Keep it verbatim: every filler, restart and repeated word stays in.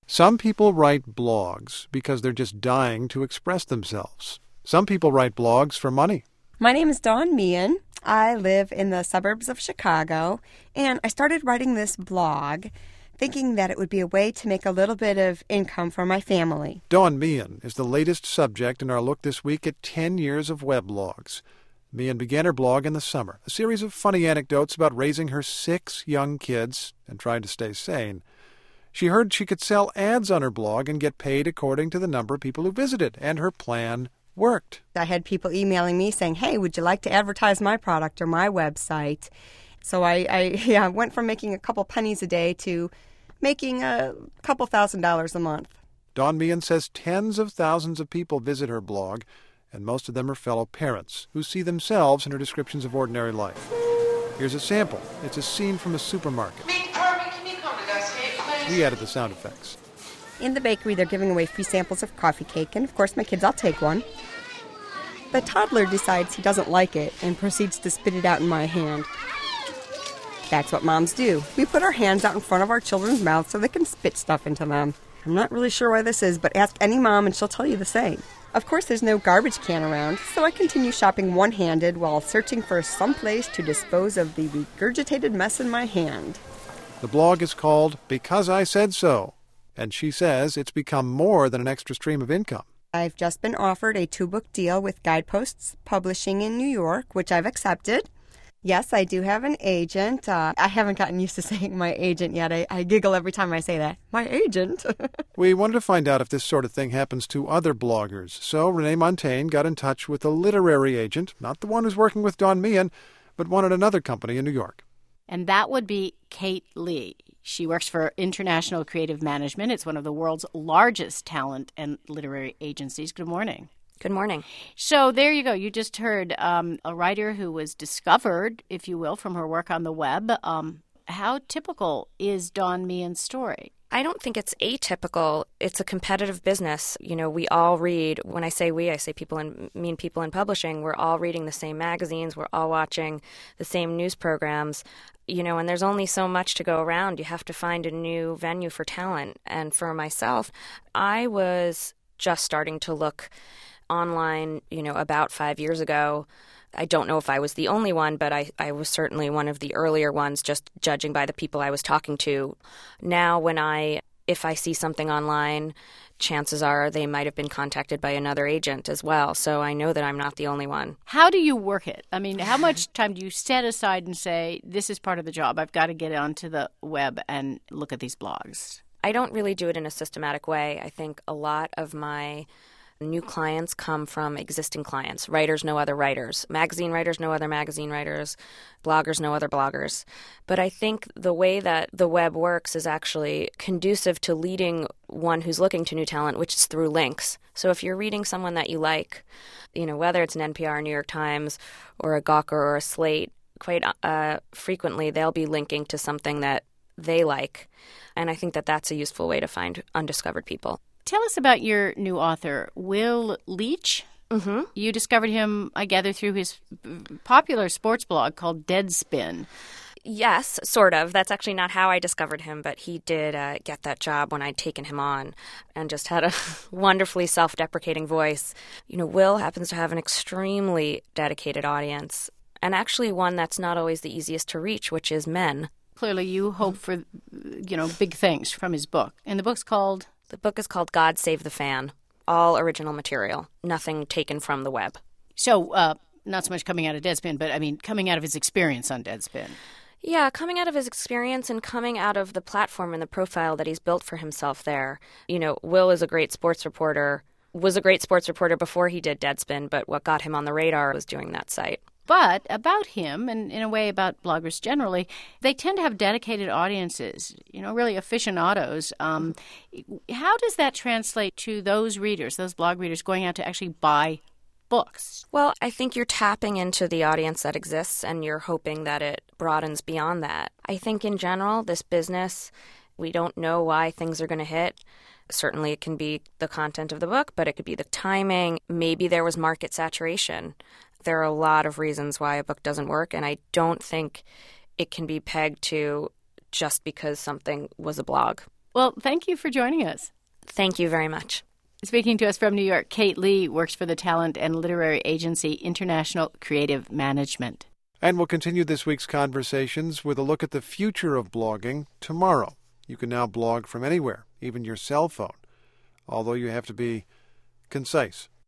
Some people write blogs because they're just dying to express themselves. Some people write blogs for money. My name is Dawn Meehan. I live in the suburbs of Chicago, and I started writing this blog thinking that it would be a way to make a little bit of income for my family. Dawn Meehan is the latest subject in our look this week at ten years of weblogs. Meehan began her blog in the summer, a series of funny anecdotes about raising her six young kids and trying to stay sane. She heard she could sell ads on her blog and get paid according to the number of people who visited, and her plan worked. I had people emailing me saying, hey, would you like to advertise my product or my website? So I, I yeah, went from making a couple pennies a day to making a couple thousand dollars a month. Dawn Meehan says tens of thousands of people visit her blog, and most of them are fellow parents who see themselves in her descriptions of ordinary life. Here's a sample. It's a scene from a supermarket. We added the sound effects. In the bakery, they're giving away free samples of coffee cake, and of course my kids, I'll take one. The toddler decides he doesn't like it and proceeds to spit it out in my hand. That's what moms do. We put our hands out in front of our children's mouths so they can spit stuff into them. I'm not really sure why this is, but ask any mom and she'll tell you the same. Of course, there's no garbage can around, so I continue shopping one-handed while searching for some place to dispose of the regurgitated mess in my hand. The blog is called Because I Said So, and she says it's become more than an extra stream of income. I've just been offered a two-book deal with Guideposts Publishing in New York, which I've accepted. Yes, I do have an agent. Uh, I haven't gotten used to saying my agent yet. I, I giggle every time I say that. My agent. We wanted to find out if this sort of thing happens to other bloggers. So Renee Montaigne got in touch with a literary agent, not the one who's working with Dawn Meehan, but one at another company in New York. And that would be Kate Lee. She works for International Creative Management. It's one of the world's largest talent and literary agencies. Good morning. Good morning. So there you go. You just heard um, a writer who was discovered, if you will, from her work on the web. Um, how typical is Dawn Meehan's story? I don't think it's atypical. It's a competitive business. You know, we all read, when I say we, I say people in, mean people in publishing, we're all reading the same magazines, we're all watching the same news programs, you know, and there's only so much to go around. You have to find a new venue for talent. And for myself, I was just starting to look online, you know, about five years ago. I don't know if I was the only one, but I, I was certainly one of the earlier ones, just judging by the people I was talking to. Now, when I, if I see something online, chances are they might have been contacted by another agent as well. So I know that I'm not the only one. How do you work it? I mean, how much time do you set aside and say, this is part of the job, I've got to get onto the web and look at these blogs? I don't really do it in a systematic way. I think a lot of my new clients come from existing clients. Writers know other writers. Magazine writers know other magazine writers. Bloggers know other bloggers. But I think the way that the web works is actually conducive to leading one who's looking to new talent, which is through links. So if you're reading someone that you like, you know, whether it's an N P R, New York Times, or a Gawker or a Slate, quite uh, frequently they'll be linking to something that they like. And I think that that's a useful way to find undiscovered people. Tell us about your new author, Will Leitch. Mm-hmm. You discovered him, I gather, through his popular sports blog called Deadspin. Yes, sort of. That's actually not how I discovered him, but he did uh, get that job when I'd taken him on and just had a wonderfully self-deprecating voice. You know, Will happens to have an extremely dedicated audience, and actually one that's not always the easiest to reach, which is men. Clearly you hope for, you know, big things from his book. And the book's called? The book is called God Save the Fan. All original material. Nothing taken from the web. So, uh, not so much coming out of Deadspin, but, I mean, coming out of his experience on Deadspin. Yeah, coming out of his experience and coming out of the platform and the profile that he's built for himself there. You know, Will is a great sports reporter, was a great sports reporter before he did Deadspin, but what got him on the radar was doing that site. But about him, and in a way about bloggers generally, they tend to have dedicated audiences, you know, really aficionados. Um, how does that translate to those readers, those blog readers, going out to actually buy books? Well, I think you're tapping into the audience that exists, and you're hoping that it broadens beyond that. I think in general, this business, we don't know why things are going to hit. Certainly it can be the content of the book, but it could be the timing. Maybe there was market saturation. There are a lot of reasons why a book doesn't work, and I don't think it can be pegged to just because something was a blog. Well, thank you for joining us. Thank you very much. Speaking to us from New York, Kate Lee works for the talent and literary agency International Creative Management. And we'll continue this week's conversations with a look at the future of blogging tomorrow. You can now blog from anywhere, even your cell phone, although you have to be concise.